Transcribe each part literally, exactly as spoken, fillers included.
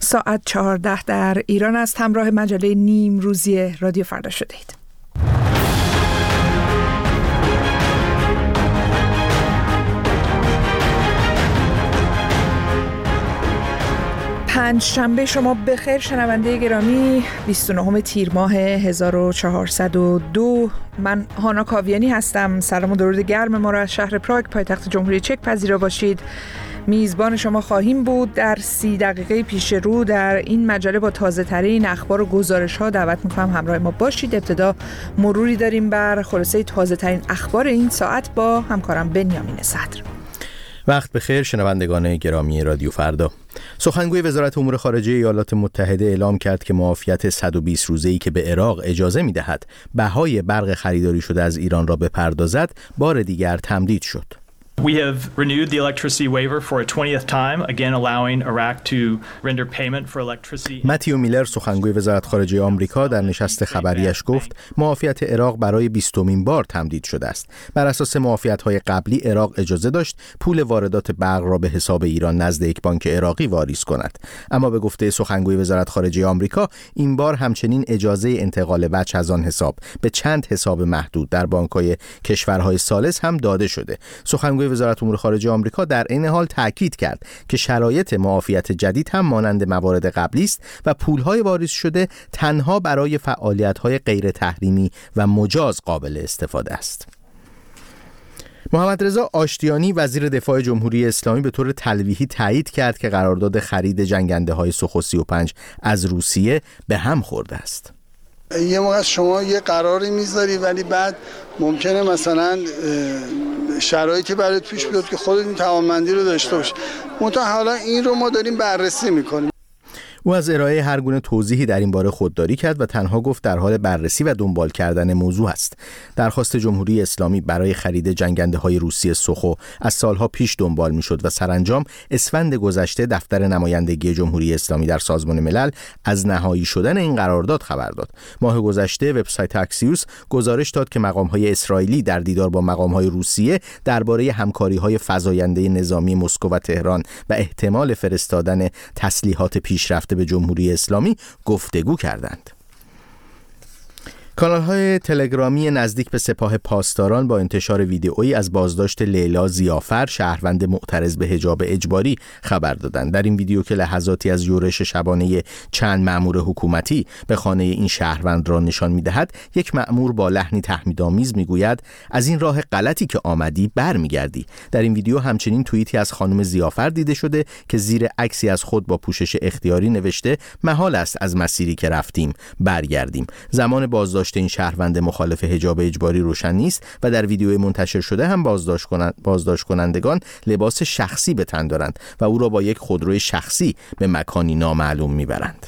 ساعت چهارده در ایران است. همراه مجله نیم روزی رادیو فردا شدید. پنج شنبه شما بخیر شنونده گرامی. بیست و نهم تیر ماه هزار و چهارصد و دو. من هانا کاویانی هستم. سلام و درود گرم ما را از شهر پراگ پایتخت جمهوری چک پذیرا باشید. میزبان شما خواهیم بود در سی دقیقه پیش رو در این مجله. با تازه ترین اخبار و گزارش ها دعوت میکنم همراه ما باشید. ابتدا مروری داریم بر خلاصه تازه ترین اخبار این ساعت با همکارم بنیامین صدر. وقت بخیر شنوندگان گرامی رادیو فردا. سخنگوی وزارت امور خارجه ایالات متحده اعلام کرد که معافیت صد و بیست روزه‌ای که به عراق اجازه می‌دهد بهای برق خریداری شده از ایران را بپردازد بار دیگر تمدید شد. We have renewed the electricity waiver for a twentieth time, again allowing Iraq to render payment for electricity. متیو میلر سخنگوی وزارت خارجه آمریکا در نشست خبریش گفت معافیت عراق برای بیستمین بار تمدید شده است. بر اساس معافیت‌های قبلی عراق اجازه داشت پول واردات برق را به حساب ایران نزد یک بانک عراقی واریز کند. اما به گفته سخنگوی وزارت خارجه آمریکا این بار همچنین اجازه انتقال وجه از آن حساب به چند حساب محدود در بانک‌های کشورهای ثالث هم داده شده. سخنگوی وزارت امور خارجه آمریکا در این حال تاکید کرد که شرایط معافیت جدید هم مانند موارد قبلی است و پول‌های واریز شده تنها برای فعالیت‌های غیر تحریمی و مجاز قابل استفاده است. محمد رضا آشتیانی وزیر دفاع جمهوری اسلامی به طور تلویحی تایید کرد که قرارداد خرید جنگنده‌های سوخو سی و پنج از روسیه به هم خورده است. یه موقع شما یه قراری میذاری ولی بعد ممکنه مثلا شرایطی برات پیش بیاد که خودت این توانمندی رو داشته باشی. منتها حالا این رو ما داریم بررسی میکنیم. او از ارائه هر گونه توضیحی در این باره خودداری کرد و تنها گفت در حال بررسی و دنبال کردن موضوع است. درخواست جمهوری اسلامی برای خرید جنگنده‌های روسی سوخو از سالها پیش دنبال می‌شد و سرانجام اسفند گذشته دفتر نمایندگی جمهوری اسلامی در سازمان ملل از نهایی شدن این قرارداد خبر داد. ماه گذشته وبسایت اکسیوس گزارش داد که مقام‌های اسرائیلی در دیدار با مقام‌های روسیه درباره همکاری‌های فزاینده نظامی مسکو و تهران و احتمال فرستادن تسلیحات پیشرفته به جمهوری اسلامی گفتگو کردند. کانال‌های تلگرامی نزدیک به سپاه پاسداران با انتشار ویدئویی از بازداشت لیلا ضیافر شهروند معترض به حجاب اجباری خبر دادند. در این ویدیو که لحظاتی از یورش شبانه چند مأمور حکومتی به خانه این شهروند را نشان می‌دهد، یک مأمور با لحنی تهدیدآمیز می‌گوید از این راه غلطی که آمدی برمیگردی. در این ویدیو همچنین توییتی از خانم ضیافر دیده شده که زیر عکسی از خود با پوشش اختیاری نوشته محال است از مسیری که رفتیم برگردیم. زمان بازداشت این شهروند مخالف حجاب اجباری روشن نیست و در ویدیو منتشر شده هم بازداشت کنند بازداشت کنندگان لباس شخصی به تن دارند و او را با یک خودروی شخصی به مکانی نامعلوم میبرند.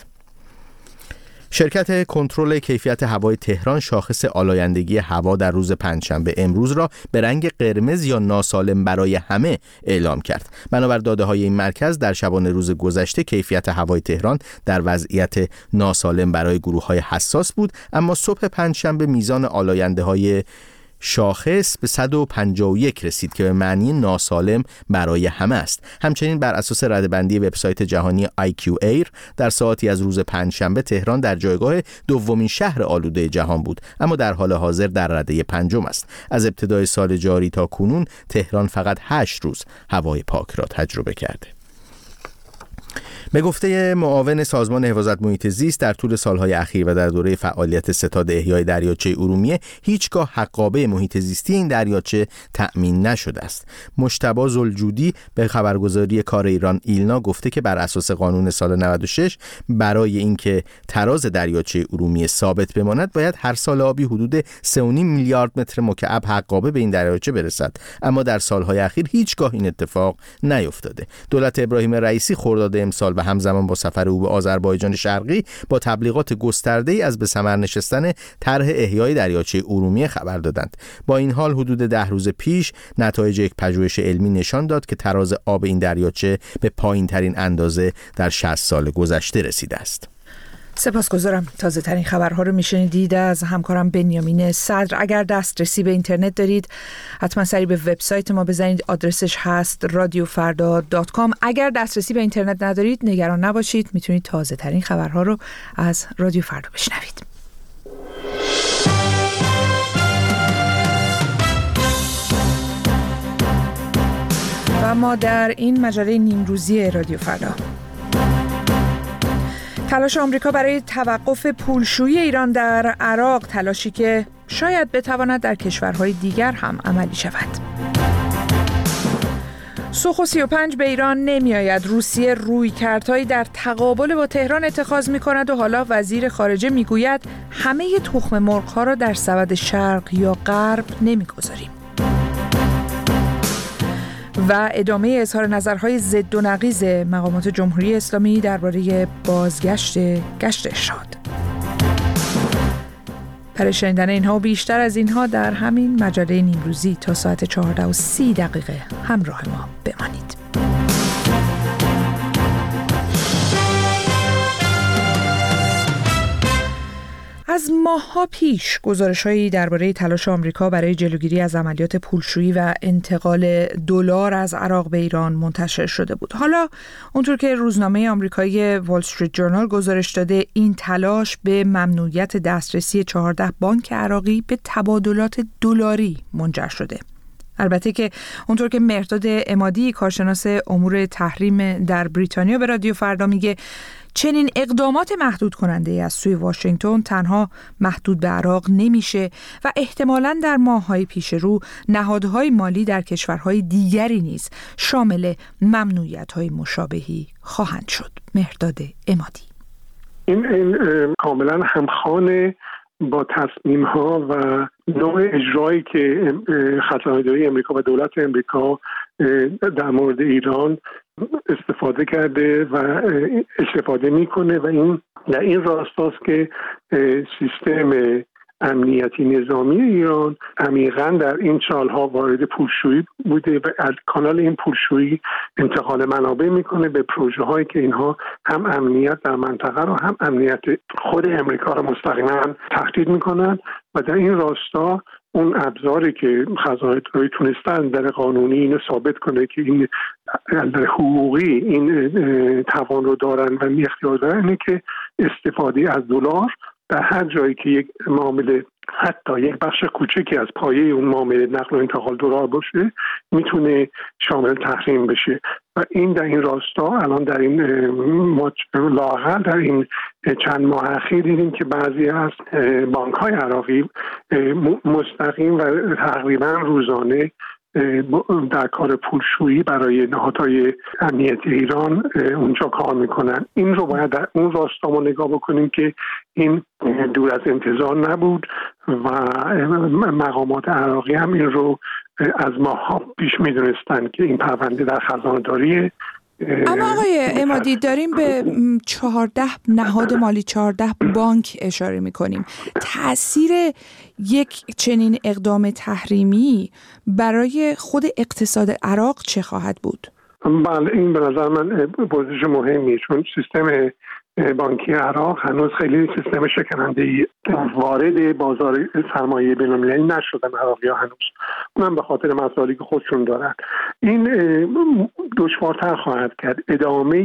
شرکت کنترل کیفیت هوای تهران شاخص آلایندگی هوا در روز پنجشنبه امروز را به رنگ قرمز یا ناسالم برای همه اعلام کرد. بنابر داده‌های این مرکز در شبانه روز گذشته کیفیت هوای تهران در وضعیت ناسالم برای گروه‌های حساس بود، اما صبح پنجشنبه میزان آلاینده‌های شاخص به صد و پنجاه و یک رسید که به معنی ناسالم برای همه است. همچنین بر اساس ردبندی وبسایت جهانی آی کیو ایر در ساعتی از روز پنجشنبه تهران در جایگاه دومین شهر آلوده جهان بود، اما در حال حاضر در رده پنجم است. از ابتدای سال جاری تا کنون تهران فقط هشت روز هوای پاک را تجربه کرده. به گفته معاون سازمان حفاظت محیط زیست در طول سالهای اخیر و در دوره فعالیت ستاد احیای دریاچه ارومیه هیچگاه حقابه محیط زیستی این دریاچه تأمین نشده است. مجتبی زلجودی به خبرگزاری کار ایران ایلنا گفته که بر اساس قانون سال نود و شش برای اینکه تراز دریاچه ارومیه ثابت بماند باید هر سال آبی حدود سه و نیم میلیارد متر مکعب حقابه به این دریاچه برسد، اما در سالهای اخیر هیچگاه این اتفاق نیفتاده. دولت ابراهیم رئیسی خرداد امسال و همزمان با سفر او به آذربایجان شرقی با تبلیغات گسترده‌ای از به ثمر نشستن طرح احیای دریاچه ارومیه خبر دادند. با این حال حدود ده روز پیش نتایج یک پژوهش علمی نشان داد که تراز آب این دریاچه به پایین‌ترین اندازه در شصت سال گذشته رسیده است. سپاسگزارم. تازه ترین خبرها رو میشنیدید از همکارم بنیامین صدر. اگر دسترسی به اینترنت دارید حتما سری به وبسایت ما بزنید، آدرسش هست رادیو فردا دات کام. اگر دسترسی به اینترنت ندارید نگران نباشید، میتونید تازه ترین خبرها رو از رادیو فردا بشنوید. و ما در این مجله نیمروزی رادیو فردا، تلاش آمریکا برای توقف پولشویی ایران در عراق، تلاشی که شاید بتواند در کشورهای دیگر هم عملی شود. سوخو سی و پنج به ایران نمی آید. روسیه رویکردهایی در تقابل با تهران اتخاذ می کند و حالا وزیر خارجه می گوید همه تخم مرغ ها را در سبد شرق یا غرب نمی گذاریم. و ادامه اظهار نظرهای ضد و نقیض مقامات جمهوری اسلامی درباره بازگشت گشت ارشاد. برای شنیدن اینها و بیشتر از اینها در همین مجله نیمروزی تا ساعت چهارده و سی دقیقه همراه ما بمانید. از ماه‌ها پیش گزارش‌هایی درباره تلاش آمریکا برای جلوگیری از عملیات پولشویی و انتقال دلار از عراق به ایران منتشر شده بود. حالا اونطور که روزنامه آمریکایی وال استریت جورنال گزارش داده، این تلاش به ممنوعیت دسترسی چهارده بانک عراقی به تبادلات دلاری منجر شده. البته که اونطور که مهرداد عمادی، کارشناس امور تحریم در بریتانیا، به رادیو فردا میگه چنین اقدامات محدود کننده از سوی واشنگتن تنها محدود به عراق نمیشه و احتمالاً در ماه‌های پیش رو نهادهای مالی در کشورهای دیگری نیز شامل ممنوعیت‌های مشابهی خواهند شد. مهرداد عمادی: این, این کاملا همخوانه با تصمیم‌ها و نوع اجرایی که خزانه‌داری امریکا و دولت امریکا در مورد ایران استفاده کرده و استفاده میکنه و این در این راستاست که سیستم امنیتی نظامی ایران عمیقاً در این سالها وارد پولشویی بوده و از کانال این پولشویی انتقال منابع میکنه به پروژه هایی که اینها هم امنیت در منطقه رو هم امنیت خود امریکا رو مستقیما تهدید میکنن و در این راستا اون ابزاری که خزانه‌داری تونستن در قانونی اینو ثابت کنه که این در حقوقی این توان رو دارن و اختیار دارن، اینه که استفاده از دلار در هر جایی که یک معامله حتی یک بخش کوچکی از پایه اون معامله نقل و انتقال دلار باشه میتونه شامل تحریم بشه و این در این راستا الان در این لااقل در این چند ماه اخیر دیدیم که بعضی از بانک‌های عراقی مستقیم و تقریبا روزانه در کار پولشویی برای نهادهای امنیتی ایران اونجا کار میکنن. این رو باید در اون راستا ما نگاه بکنیم که این دور از انتظار نبود و مقامات عراقی هم این رو از ماها پیش میدونستن که این پرونده در خزانه‌داری. اما آقای عمادی، داریم به چهارده نهاد مالی، چهارده بانک اشاره میکنیم. تأثیر یک چنین اقدام تحریمی برای خود اقتصاد عراق چه خواهد بود؟ بله، این به نظر من پوزیش مهمی، چون سیستم بانکی عراق هنوز خیلی سیستم شکننده‌ای وارد بازار سرمایه بین‌المللی نشدن عراقی‌ها هنوز، اونم به خاطر مسائلی که خودشون دارن. این دشوارتر خواهد کرد ادامه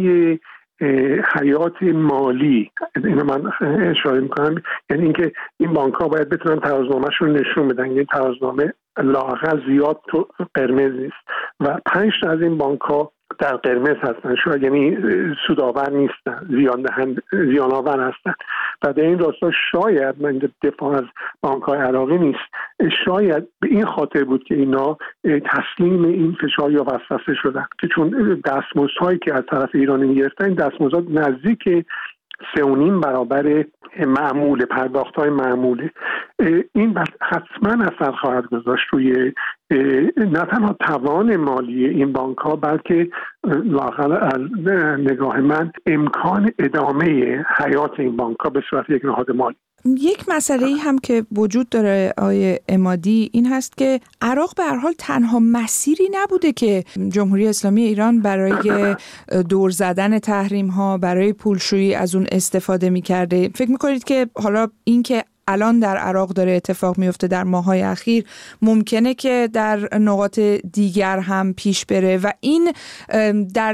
حیات مالی. اینو من اشاره میکنم، یعنی اینکه این بانک‌ها باید بتونن ترازنامه‌شون نشون بدن، یعنی ترازنامه لااقل زیاد تو قرمز نیست و پنج تا از این بانک‌ها در قرمز هستن، شاید یعنی سودآور نیستن، زیان دهند زیان آور هستن و در این راستا شاید، من دفاع از بانک‌های عراقی نیست، شاید به این خاطر بود که اینا تسلیم این فشار یا وسوسه شدن که چون دستمزدهایی که از طرف ایرانی می‌گرفتن، این دستمزدها نزدیک سه و نیم برابر معمول پرداخت‌های معموله. این حتما اثر خواهد گذاشت روی نه تنها توان مالی این بانک‌ها، بلکه لااقل نگاه من امکان ادامه حیات این بانک‌ها به صورت یک نهاد مالی. یک مسئله ای هم که وجود داره آقای عمادی این هست که عراق به هر حال تنها مسیری نبوده که جمهوری اسلامی ایران برای دور زدن تحریم ها، برای پولشویی از اون استفاده می‌کرده. فکر می‌کنید که حالا این که الان در عراق داره اتفاق میفته در ماه‌های اخیر ممکنه که در نقاط دیگر هم پیش بره و این در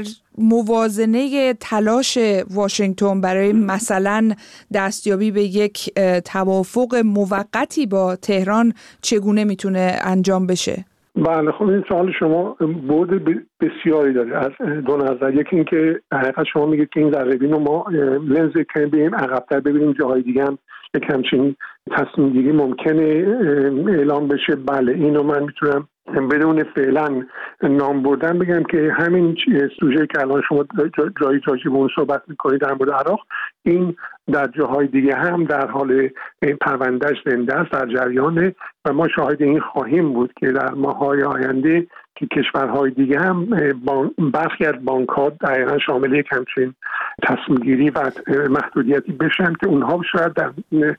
موازنه تلاش واشنگتن برای مثلا دستیابی به یک توافق موقتی با تهران چگونه میتونه انجام بشه؟ بله، خب این سوال شما بعد بسیاری داره از دو نظر. یکی این که حقیقت شما میگید که این ذره‌بین رو ما لنز کنیم بریم عقب‌تر ببینیم جاهای دیگه هم یک همچین تصمیم گیری ممکنه اعلام بشه. بله، اینو من میتونم بدون فعلا نام بردن بگم که همین سوژه که الان شما جایی جایی به اون صحبت میکنید در مورد عراق، این در جاهای دیگه هم در حال پروندهش زنده است، در جریانه و ما شاهد این خواهیم بود که در ماه‌های آینده که کشورهای دیگه هم برخی از بانک‌ها دقیقاً شامل یک همچین تصمیم گیری و محدودیتی بشن که اونها شاید در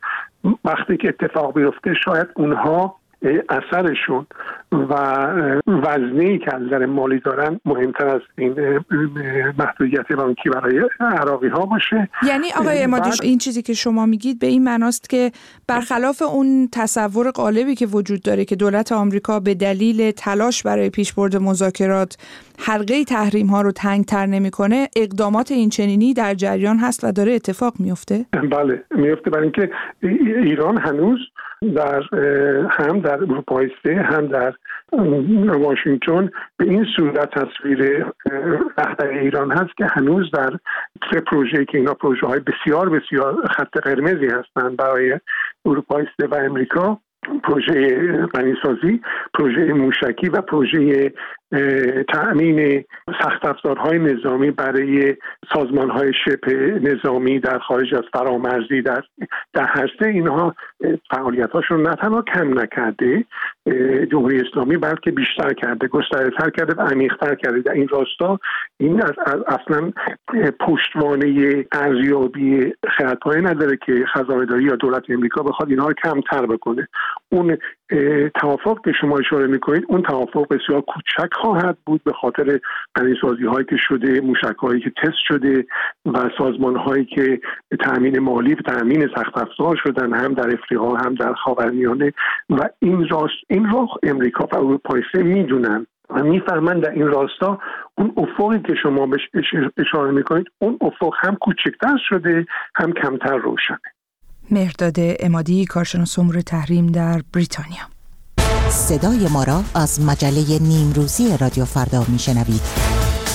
وقتی که اتفاق بیفته شاید اونها اثرشون و وزنی که از نظر مالی دارن مهمتر از این محدودیت بانکی برای عراقی ها باشه. یعنی آقای عمادی این چیزی که شما میگید به این معناست که برخلاف اون تصور غالبی که وجود داره که دولت آمریکا به دلیل تلاش برای پیشبرد مذاکرات حلقه تحریم ها رو تنگتر نمیکنه، اقدامات این چنینی در جریان هست و داره اتفاق میفته؟ بله میفته، برای اینکه ایران هنوز در هم در اروپای سه هم در واشنگتن به این صورت تصویر رهبر ایران هست که هنوز در سه پروژه‌ای که اینا پروژه های بسیار بسیار خط قرمزی هستند برای اروپای سه و امریکا، پروژه غنیسازی، پروژه موشکی و پروژه تأمین سخت افزارهای نظامی برای سازمانهای شبه نظامی در خارج از فرامرزی در در هر سه اینها فعالیتاشون نه تنها کم نکرده جمهوری اسلامی، بلکه بیشتر کرده، گسترده‌تر کرده و عمیق‌تر کرده. در این راستا این از, از اصلا پشتوانه ارزیابی خردهای نداره که خزانه‌داری یا دولت امریکا بخواد اینها رو کمتر بکنه. اون توافق که شما اشاره میکنید اون توافق بسیار کوچک خواهد بود به خاطر غنیسازی هایی که شده، موشک هایی که تست شده و سازمان هایی که تأمین مالی و تأمین سخت افزار شدن هم در افریقا هم در خاورمیانه و این راست این رو امریکا و اروپا سه میدونن و میفهمن در این راستا اون افقی که شما بهش اشاره میکنید اون افق هم کوچکتر شده هم کمتر روشنه. مهرداد عمادی، کارشناس امور تحریم در بریتانیا. صدای ما را از مجله نیمروزی رادیو فردا میشنوید.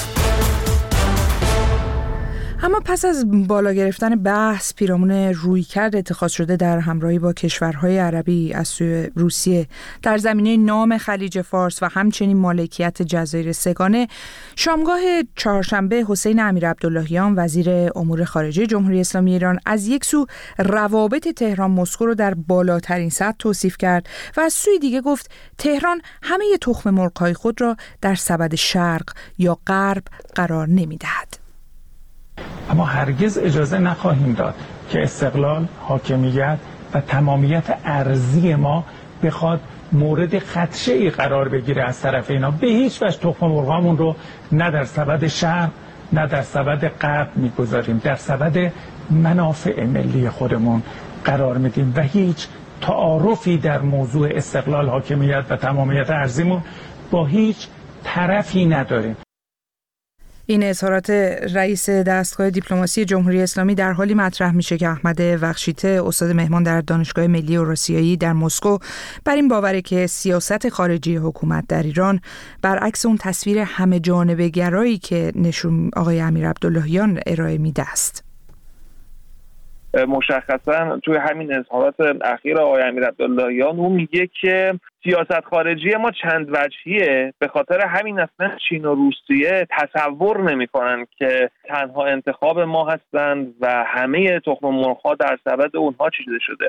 اما پس از بالا گرفتن بحث پیرامون رویکرد اتخاذ شده در همراهی با کشورهای عربی از سوی روسیه در زمینه نام خلیج فارس و همچنین مالکیت جزایر سگانه، شامگاه چهارشنبه حسین امیرعبداللهیان وزیر امور خارجه جمهوری اسلامی ایران از یک سو روابط تهران مسکو رو در بالاترین سطح توصیف کرد و از سوی دیگه گفت تهران همه تخم مرغ‌های خود را در سبد شرق یا غرب قرار نمی‌دهد. اما هرگز اجازه نخواهیم داد که استقلال، حاکمیت و تمامیت ارضی ما بخواد مورد خدشه‌ای قرار بگیره از طرف اینا. به هیچ وجه تخم مرغامون رو نه در سبد شرق نه در سبد غرب میگذاریم، در سبد منافع ملی خودمون قرار میدیم و هیچ تعارفی در موضوع استقلال، حاکمیت و تمامیت ارضیمون با هیچ طرفی نداریم. این اظهارات رئیس دستگاه دیپلماسی جمهوری اسلامی در حالی مطرح میشه که احمد وخشیته، استاد مهمان در دانشگاه ملی اوراسیایی در مسکو، بر این باوره که سیاست خارجی حکومت در ایران برعکس اون تصویر همه جانبه گرایی که نشون آقای امیرعبداللهیان ارائه میده است. مشخصا توی همین اظهارات اخیر آقای امیرعبداللهیان اون میگه که سیاست خارجی ما چند وجهیه، به خاطر همین اصلا چین و روسیه تصور نمی‌کنن که تنها انتخاب ما هستند و همه تخم مرغ‌ها در سبد اونها چیده شده.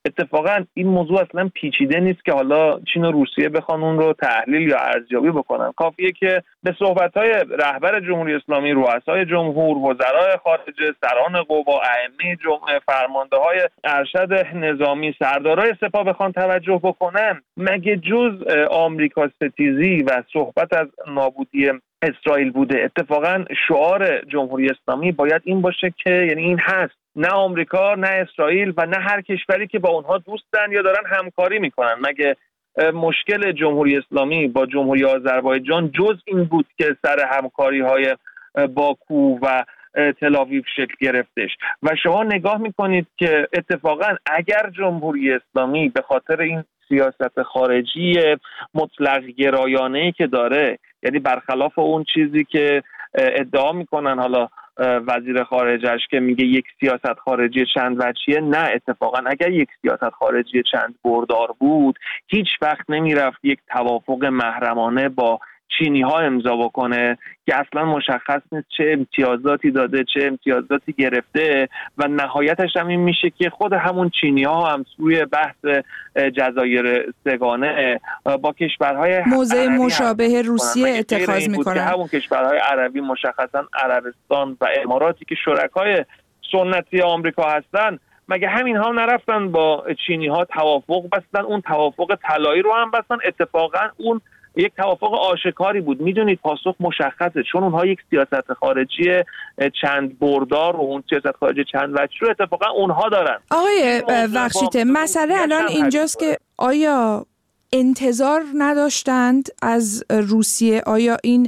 اتفاقا این موضوع اصلا پیچیده نیست که حالا چین و روسیه بخوان اون رو تحلیل یا ارزیابی بکنن. کافیه که به صحبت‌های رهبر جمهوری اسلامی، رؤسای جمهور، وزرای خارجه، سران قوا، ائمه جمعه، فرمانده‌های ارشد نظامی، سردارای سپاه بخوان توجه بکنن، مگه جز آمریکا ستیزی و صحبت از نابودی اسرائیل بوده؟ اتفاقا شعار جمهوری اسلامی باید این باشه که یعنی این هست، نه آمریکا نه اسرائیل و نه هر کشوری که با اونها دوستن یا دارن همکاری میکنن. مگه مشکل جمهوری اسلامی با جمهوری آذربایجان جز این بود که سر همکاری‌های باکو و تل‌آویو شکل گرفتش؟ و شما نگاه میکنید که اتفاقا اگر جمهوری اسلامی به خاطر این سیاست خارجی مطلق گرایانه‌ای که داره، یعنی برخلاف اون چیزی که ادعا میکنن حالا وزیر خارجش که میگه یک سیاست خارجی چند وجهیه، نه، اتفاقا اگر یک سیاست خارجی چند بردار بود هیچ وقت نمیرفت یک توافق محرمانه با چینی ها امضا بکنه که اصلا مشخص نیست چه امتیازاتی داده، چه امتیازاتی گرفته و نهایتش هم این میشه که خود همون چینی ها هم سوی بحث جزایر سگانه با کشورهای موضع مشابه روسیه اتخاذ میکنن. همون کشورهای عربی مشخصا عربستان و اماراتی که شرکای سنتی آمریکا هستن، مگه همین ها نرفتن با چینی ها توافق بستن، اون توافق طلایی رو هم بستن؟ اتفاقا اون یک توافق آشکاری بود. میدونید پاسخ مشخصه، چون اونها یک سیاست خارجی چند بردار و اون سیاست خارجی چند وجه رو اتفاقا اونها دارن. آقای بخشیده، مسئله الان اینجاست که آیا انتظار نداشتند از روسیه؟ آیا این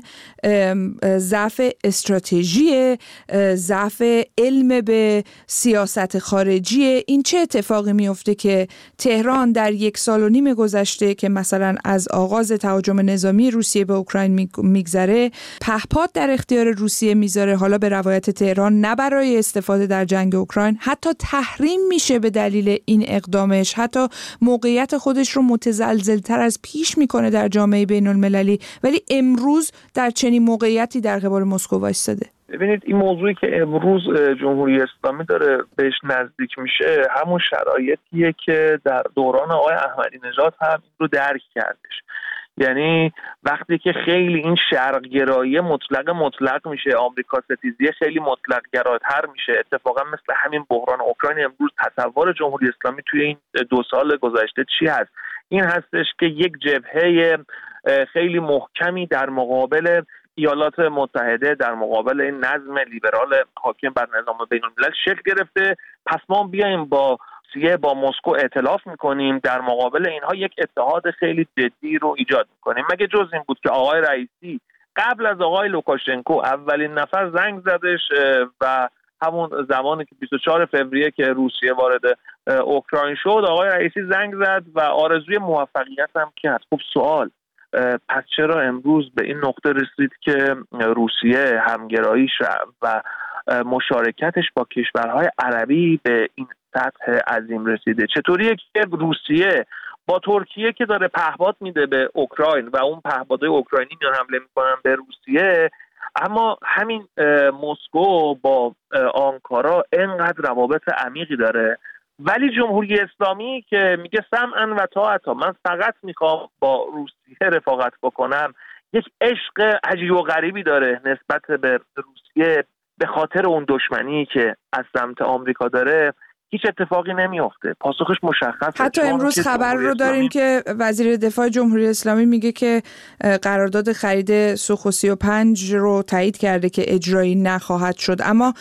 ضعف استراتژی، ضعف علم به سیاست خارجی؟ این چه اتفاقی میفته که تهران در یک سال و نیم گذشته که مثلا از آغاز تهاجم نظامی روسیه به اوکراین میگذره پهپاد در اختیار روسیه میذاره، حالا به روایت تهران نه برای استفاده در جنگ اوکراین، حتی تحریم میشه به دلیل این اقدامش، حتی موقعیت خودش رو متزلزل تر از پیش میکنه در جامعه بین المللی، ولی امروز در چنین موقعیتی در قبال مسکو وایساده. ببینید این موضوعی که امروز جمهوری اسلامی داره بهش نزدیک میشه همون شرایطیه که در دوران آقای احمدی نژاد هم این رو درک کردش. یعنی وقتی که خیلی این شرق‌گرایی مطلق مطلق میشه، آمریکا ستیزی خیلی مطلق گراتر میشه، اتفاقا مثل همین بحران اوکراین امروز تصور جمهوری اسلامی توی این دو سال گذشته چی هست؟ این هستش که یک جبهه خیلی محکمی در مقابل ایالات متحده، در مقابل این نظم لیبرال حاکم بر نظام بین الملل شکل گرفته. پس ما بیایم با سیه با مسکو ائتلاف میکنیم، در مقابل اینها یک اتحاد خیلی جدی رو ایجاد میکنیم. مگه جز این بود که آقای رئیسی قبل از آقای لوکاشنکو اولین نفر زنگ زدش و همون زمانی که بیست و چهارم فوریه که روسیه وارد اوکراین شد آقای رئیسی زنگ زد و آرزوی موفقیت هم کرد. خب سوال، پس چرا امروز به این نقطه رسید که روسیه همگراییش و مشارکتش با کشورهای عربی به این سطح عظیم رسیده؟ چطوریه که روسیه با ترکیه که داره پهپاد میده به اوکراین و اون پهپادهای اوکراینی میان حمله میکنن به روسیه، اما همین مسکو با آنکارا اینقدر روابط عمیقی داره، ولی جمهوری اسلامی که میگه سمعا و طاعتا، من فقط میخوام با روسیه رفاقت بکنم، یک عشق عجیب و غریبی داره نسبت به روسیه به خاطر اون دشمنی که از سمت آمریکا داره. هیچ اتفاقی نمیافته. پاسخش مشخصه. حتی امروز خبر رو داریم که وزیر دفاع جمهوری اسلامی میگه که قرارداد خرید سوخو سی و پنج رو تایید کرده که اجرایی نخواهد شد. اما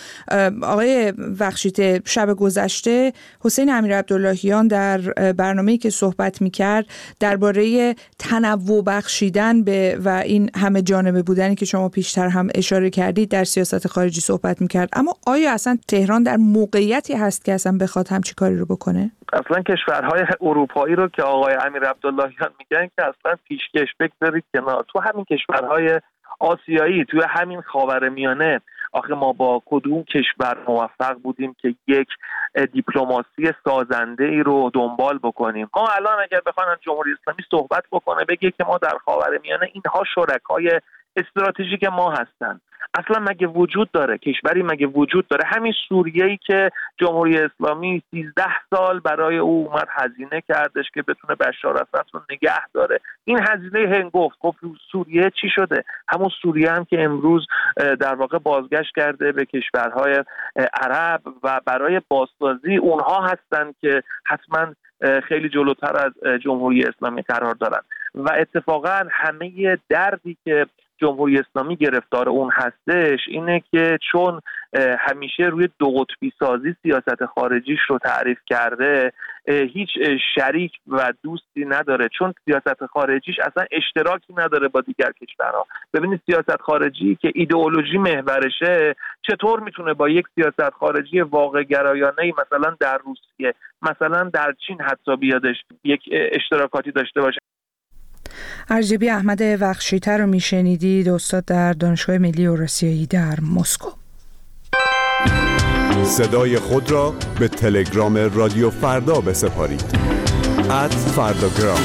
آقای بخشیده، شب گذشته حسین امیرعبداللهیان در برنامه‌ای که صحبت میکرد درباره تنوع بخشیدن به و این همه جانبه بودنی که شما پیشتر هم اشاره کردید در سیاست خارجی صحبت میکرد. اما آیا اصلا تهران در موقعیتی هست که اصلا بخواد همچی کاری رو بکنه؟ اصلا کشورهای اروپایی رو که آقای امیرعبداللهیان میگن که اصلا پیشکش بگذارید کنار. تو همین کشورهای آسیایی، توی همین خاورمیانه، آخه ما با کدوم کشور موفق بودیم که یک دیپلماسی سازنده ای رو دنبال بکنیم؟ ما الان اگر بخوایم جمهوری اسلامی صحبت بکنه بگه که ما در خاورمیانه اینها شرکای استراتژیک ما هستن، اصلا مگه وجود داره؟ کشوری مگه وجود داره؟ همین سوریه‌ای که جمهوری اسلامی سیزده سال برای او اومد هزینه کردش که بتونه بشار اسد رو نگه داره، این هزینه هنگفت. خب سوریه چی شده؟ همون سوریه هم که امروز در واقع بازگشت کرده به کشورهای عرب و برای بازسازی اونها هستن که حتما خیلی جلوتر از جمهوری اسلامی قرار دارن و اتفاقا همه دردی که جمهوری اسلامی گرفتار اون هستش اینه که چون همیشه روی دو قطبی سازی سیاست خارجیش رو تعریف کرده، هیچ شریک و دوستی نداره، چون سیاست خارجیش اصلا اشتراکی نداره با دیگر کشورها. ببینید سیاست خارجی که ایدئولوژی محورشه چطور میتونه با یک سیاست خارجی واقع گرایانه مثلا در روسیه، مثلا در چین حتی بیادش یک اشتراکاتی داشته باشه. ارجبی احمد وخشی‌تر رو میشنیدید، استاد در دانشگاه ملی اوراسیایی در مسکو. صدای خود را به تلگرام رادیو فردا بسپارید. ات فرداگرام.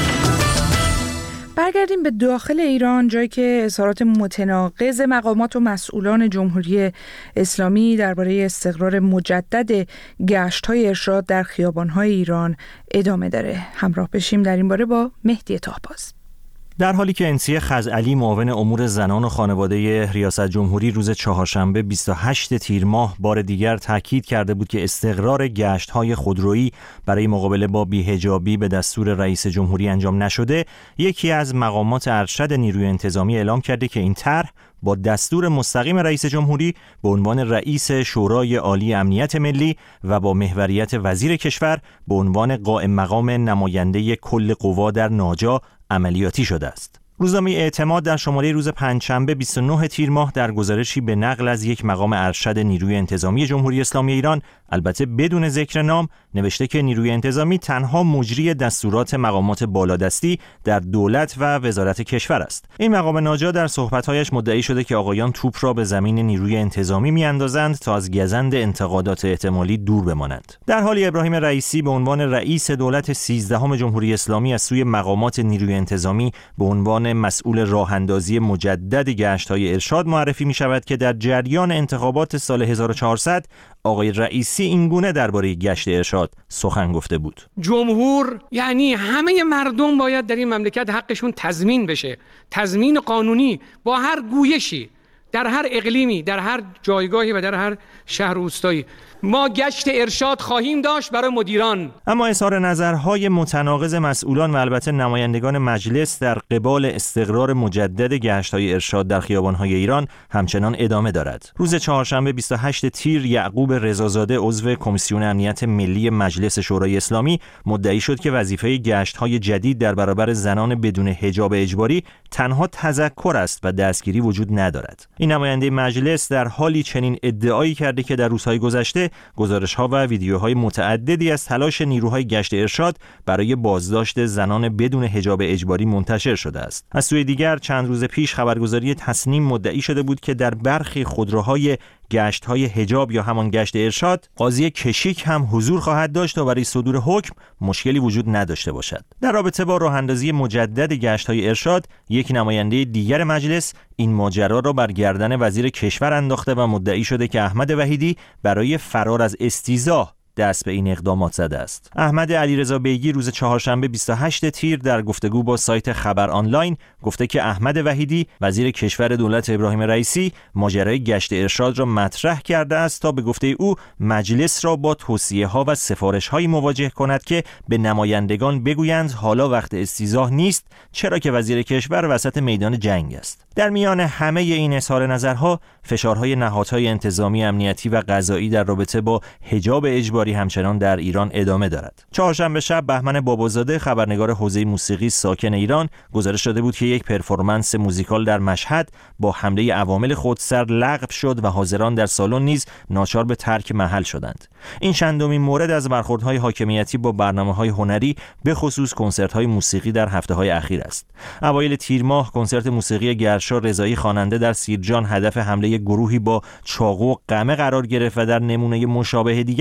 برگردیم به داخل ایران، جایی که اظهارات متناقض مقامات و مسئولان جمهوری اسلامی درباره استقرار مجدد گشت‌های ارشاد در خیابان‌های ایران ادامه داره. همراه بشیم در این باره با مهدی طاهباز. در حالی که انسی خزعلی معاون امور زنان و خانواده ریاست جمهوری روز چهارشنبه بیست و هشتم تیر ماه بار دیگر تاکید کرده بود که استقرار گشت‌های خودرویی برای مقابله با بی‌حجابی به دستور رئیس جمهوری انجام نشده، یکی از مقامات ارشد نیروی انتظامی اعلام کرده که این طرح با دستور مستقیم رئیس جمهوری به عنوان رئیس شورای عالی امنیت ملی و با محوریت وزیر کشور به عنوان قائم مقام نماینده کل قوا در ناجا عملیاتی شده است. روزنامه اعتماد در شماره روز پنجشنبه بیست و نهم تیر ماه در گزارشی به نقل از یک مقام ارشد نیروی انتظامی جمهوری اسلامی ایران، البته بدون ذکر نام، نوشته که نیروی انتظامی تنها مجری دستورات مقامات بالادستی در دولت و وزارت کشور است. این مقام ناجا در صحبت‌هایش مدعی شده که آقایان توپ را به زمین نیروی انتظامی می‌اندازند تا از گزند انتقادات احتمالی دور بمانند. در حالی ابراهیم رئیسی به عنوان رئیس دولت سیزدهم جمهوری اسلامی از سوی مقامات نیروی انتظامی به عنوان مسئول راه‌اندازی مجدد گشت‌های ارشاد معرفی می‌شود که در جریان انتخابات سال هزار و چهارصد آقای رئیسی اینگونه درباره گشت ارشاد سخن گفته بود. جمهور یعنی همه مردم باید در این مملکت حقشون تضمین بشه، تضمین قانونی با هر گویشی، در هر اقلیمی، در هر جایگاهی و در هر شهر و روستایی. ما گشت ارشاد خواهیم داشت برای مدیران. اما اظهار نظرهای متناقض مسئولان و البته نمایندگان مجلس در قبال استقرار مجدد گشت‌های ارشاد در خیابان‌های ایران همچنان ادامه دارد. روز چهارشنبه بیست و هشتم تیر یعقوب رضازاده عضو کمیسیون امنیت ملی مجلس شورای اسلامی مدعی شد که وظیفه گشت‌های جدید در برابر زنان بدون حجاب اجباری تنها تذکر است و دستگیری وجود ندارد. این نماینده مجلس در حالی چنین ادعایی کرده که در روزهای گذشته گزارش‌ها و ویدیوهای متعددی از تلاش نیروهای گشت ارشاد برای بازداشت زنان بدون حجاب اجباری منتشر شده است. از سوی دیگر چند روز پیش خبرگزاری تصنیم مدعی شده بود که در برخی خودروهای گشت‌های حجاب یا همان گشت ارشاد قاضی کشیک هم حضور خواهد داشت تا برای صدور حکم مشکلی وجود نداشته باشد. در رابطه با راه‌اندازی مجدد گشت‌های ارشاد، یک نماینده دیگر مجلس این ماجرا را بر گردن وزیر کشور انداخته و مدعی شده که احمد وحیدی برای فرار از استیضاح دست به این اقدامات زده است. احمد علیرضا بیگی روز چهارشنبه بیست و هشتم تیر در گفتگو با سایت خبر آنلاین گفته که احمد وحیدی وزیر کشور دولت ابراهیم رئیسی ماجرای گشت ارشاد را مطرح کرده است تا به گفته او مجلس را با توصیه‌ها و سفارش‌هایی مواجه کند که به نمایندگان بگویند حالا وقت استیضاح نیست، چرا که وزیر کشور وسط میدان جنگ است. در میان همه این اظهار نظرها، فشارهای نهادهای انتظامی، امنیتی و قضایی در رابطه با حجاب اجباری همچنان در ایران ادامه دارد. چهارشنبه شب بهمن بابازاده خبرنگار حوزه موسیقی ساکن ایران گزارش داده بود که یک پرفورمنس موزیکال در مشهد با حمله عوامل خودسر لغو شد و حاضران در سالن نیز ناچار به ترک محل شدند. این چندمین مورد از برخوردهای حاکمیتی با برنامه‌های هنری به خصوص کنسرت‌های موسیقی در هفته‌های اخیر است. اوایل تیر ماه کنسرت موسیقی گرشا رضایی خواننده در سیرجان هدف حمله گروهی با چاقو و قمه قرار گرفت و در نمونه مشابه دیگر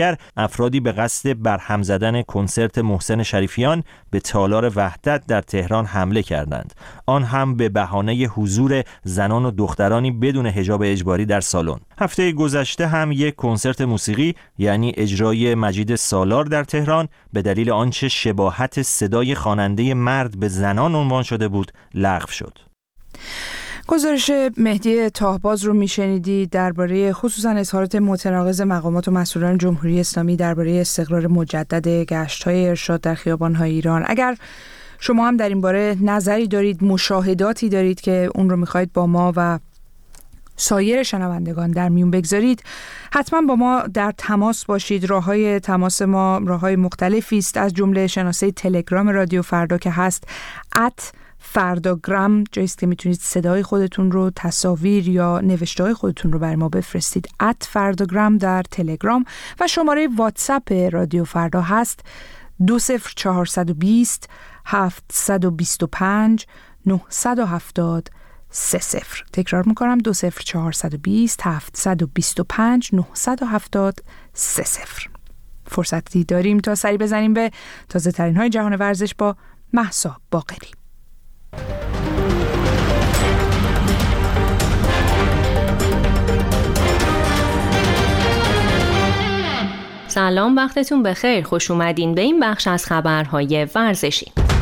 افرادی به قصد برهم زدن کنسرت محسن شریفیان به تالار وحدت در تهران حمله کردند، آن هم به بهانه حضور زنان و دخترانی بدون حجاب اجباری در سالن. هفته گذشته هم یک کنسرت موسیقی یعنی اجرای مجید سالار در تهران به دلیل آنچه شباهت صدای خواننده مرد به زنان عنوان شده بود لغو شد. گزارش مهدی تاهباز رو میشنیدید درباره خصوصا اظهارات متناقض مقامات و مسئولان جمهوری اسلامی درباره استقرار مجدد گشت‌های ارشاد در خیابان‌های ایران. اگر شما هم در این باره نظری دارید، مشاهداتی دارید که اون رو می‌خواید با ما و سایر شنوندگان در میون بگذارید، حتما با ما در تماس باشید. راه‌های تماس ما راه‌های مختلفی است، از جمله شناسه تلگرام رادیو فردا که هست ات فرداگرام، جایی است که میتونید صدای خودتون رو، تصاویر یا نوشته‌های خودتون رو برای ما بفرستید. ات فرداگرام در تلگرام. و شماره واتساپ رادیو فردا هست دو صفر چهارصد و بیست هفتصد و بیست و پنج نهصد و هفتاد سه صفر. تکرار میکنم دو صفر چهارصد و بیست هفتصد و بیست و پنج نهصد و هفتاد سه صفر. فرصتی داریم تا سری بزنیم به تازه ترین های جهان ورزش با مهسا باقری. سلام، وقتتون بخیر. خوش اومدین به این بخش از خبرهای ورزشی.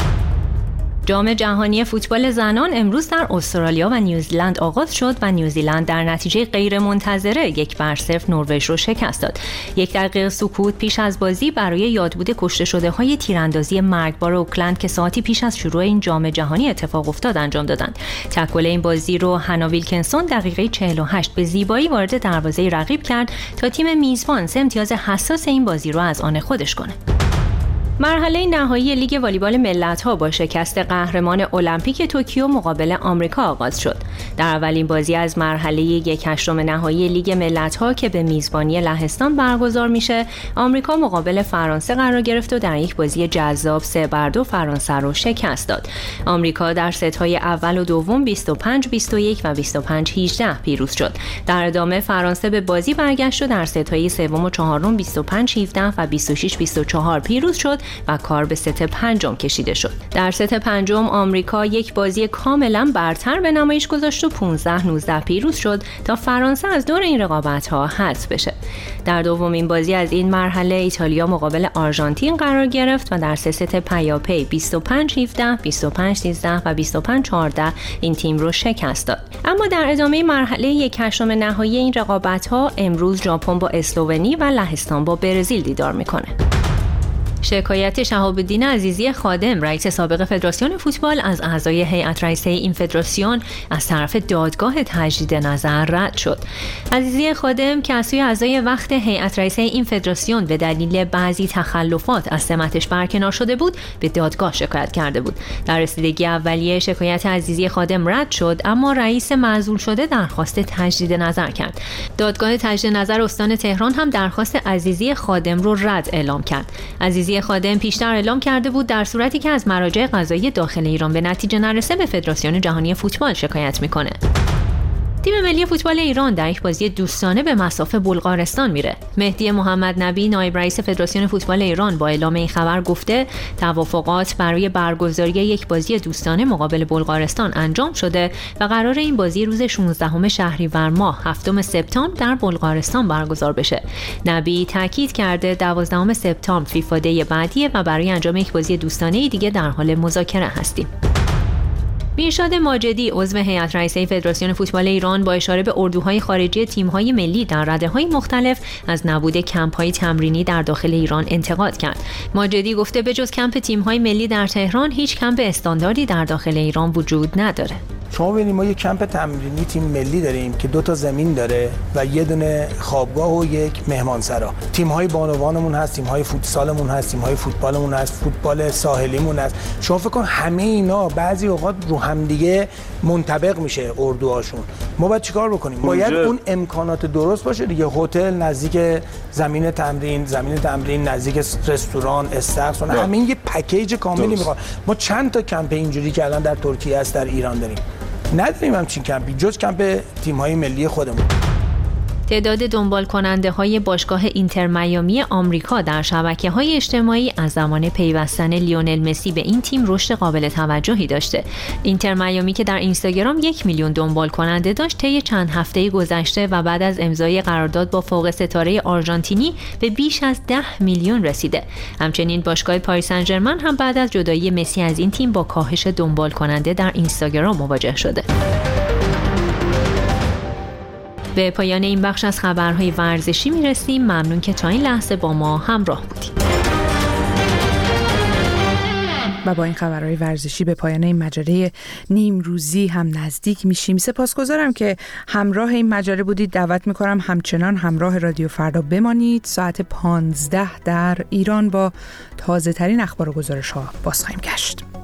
جام جهانی فوتبال زنان امروز در استرالیا و نیوزیلند آغاز شد و نیوزیلند در نتیجه غیرمنتظره یک بر صفر نروژ رو شکست داد. یک دقیقه سکوت پیش از بازی برای یادبود کشته شده های تیراندازی مرگبار اوکلند که ساعتی پیش از شروع این جام جهانی اتفاق افتاد انجام دادند. تکل این بازی رو هانا ویلکنسون دقیقه چهل و هشت به زیبایی وارد دروازه رقیب کرد تا تیم میزبان سه امتیاز حساس این بازی رو از آن خودش کنه. مرحله نهایی لیگ والیبال ملت‌ها با شکست قهرمان المپیک توکیو مقابل آمریکا آغاز شد. در اولین بازی از مرحله یک هشتم نهایی لیگ ملت‌ها که به میزبانی لهستان برگزار میشه، آمریکا مقابل فرانسه قرار گرفت و در یک بازی جذاب سه بر دو فرانسه رو شکست داد. آمریکا در ست‌های اول و دوم بیست و پنج بیست و یک و بیست و پنج هجده پیروز شد. در ادامه فرانسه به بازی برگشت و در ست‌های سوم و چهارم بیست و پنج هفده و بیست و شش بیست و چهار پیروز شد و کار به ست پنجم کشیده شد. در ست پنجم آمریکا یک بازی کاملا برتر به نمایش گذاشت و پانزده نوزده پیروز شد تا فرانسه از دور این رقابت‌ها حذف بشه. در دومین بازی از این مرحله ایتالیا مقابل آرژانتین قرار گرفت و در سه ست پیاپی بیست و پنج هفده، بیست و پنج سیزده و بیست و پنج چهارده این تیم رو شکست داد. اما در ادامه مرحله یک هشتم نهایی این رقابت‌ها امروز ژاپن با اسلوونی و لهستان با برزیل دیدار می‌کنه. شکایت شهاب الدین عزیزی خادم رئیس سابق فدراسیون فوتبال از اعضای هیئت رئیسه این فدراسیون از طرف دادگاه تجدید نظر رد شد. عزیزی خادم که از سوی اعضای وقت هیئت رئیسه این فدراسیون به دلیل بعضی تخلفات از سمتش برکنار شده بود، به دادگاه شکایت کرده بود. در رسیدگی اولیه شکایت عزیزی خادم رد شد، اما رئیس معزول شده درخواست تجدید نظر کرد. دادگاه تجدید نظر استان تهران هم درخواست عزیزی خادم رو رد اعلام کرد. عزیزی خادم پیشتر اعلام کرده بود در صورتی که از مراجع قضایی داخل ایران به نتیجه نرسه به فدراسیون جهانی فوتبال شکایت میکنه. تیم ملی فوتبال ایران در یک بازی دوستانه به مصاف بلغارستان میره. مهدی محمد نبی نایب رئیس فدراسیون فوتبال ایران با اعلام این خبر گفته توافقات برای برگزاری یک بازی دوستانه مقابل بلغارستان انجام شده و قرار این بازی روز شانزدهم شهریور ماه هفتم سپتامبر در بلغارستان برگزار بشه. نبی تاکید کرده دوازدهم سپتامبر فیفا دی بعدیه و برای انجام یک بازی دوستانه دیگه در حال مذاکره هستیم. میرشاد ماجدی عضو هیئت رئیسه فدراسیون فوتبال ایران با اشاره به اردوهای خارجی تیم‌های ملی در رده‌های مختلف از نبود کمپ‌های تمرینی در داخل ایران انتقاد کرد. ماجدی گفته به جز کمپ تیم‌های ملی در تهران هیچ کمپ استانداردی در داخل ایران وجود نداره. شما ببینید ما یک کمپ تمرینی تیم ملی داریم که دو تا زمین داره و یه دونه خوابگاه و یک مهمانسرا. تیم‌های بانوانمون هست، تیم‌های فوتسالمون هست، تیم‌های فوتبالمون هست، فوتبال ساحلیمون هست. شما فکر کن همه اینا بعضی اوقات رو هم دیگه منطبق میشه اردوهاشون. ما باید چیکار بکنیم؟ باید اون امکانات درست باشه دیگه. هتل نزدیک زمین تمرین، زمین تمرین نزدیک رستوران، استخر، همین یه پکیج کاملی میخواد. ما چند تا کمپ اینجوری که الان در ترکیه است در ایران داریم. نداریم همچین کمپی جز کمپ تیم‌های ملی خودمون. تعداد دنبال کننده های باشگاه اینتر میامی آمریکا در شبکه های اجتماعی از زمان پیوستن لیونل مسی به این تیم رشد قابل توجهی داشته. اینتر میامی که در اینستاگرام یک میلیون دنبال کننده داشت، طی چند هفته گذشته و بعد از امضای قرارداد با فوق ستاره آرژانتینی به بیش از ده میلیون رسیده. همچنین باشگاه پاریس سن ژرمن هم بعد از جدایی مسی از این تیم با کاهش دنبال کننده در اینستاگرام مواجه شده. به پایان این بخش از خبرهای ورزشی میرسیم. ممنون که تا این لحظه با ما همراه بودید. و با این خبرهای ورزشی به پایان این مجله نیم روزی هم نزدیک میشیم. سپاسگزارم که همراه این مجله بودید. دعوت میکنم همچنان همراه رادیو فردا بمانید. ساعت پانزده در ایران با تازه ترین اخبار و گزارش ها باز خواهیم گشت.